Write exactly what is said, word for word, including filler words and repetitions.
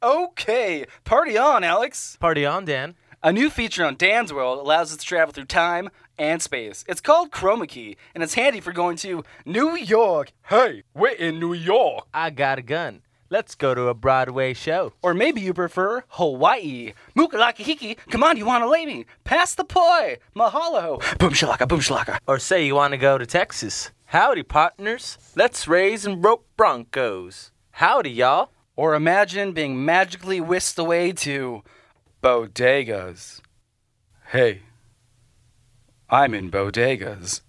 Okay, party on, Alex. Party on, Dan. A new feature on Dan's World allows us to travel through time and space. It's called Chroma Key, and it's handy for going to New York. Hey, we're in New York. I got a gun. Let's go to a Broadway show. Or maybe you prefer Hawaii. Mookalaka hiki, come on, you want to lay me? Pass the poi. Mahalo. Boom shalaka, boom shalaka. Or say you want to go to Texas. Howdy, partners. Let's raise and rope broncos. Howdy, y'all. Or imagine being magically whisked away to bodegas. Hey, I'm in bodegas.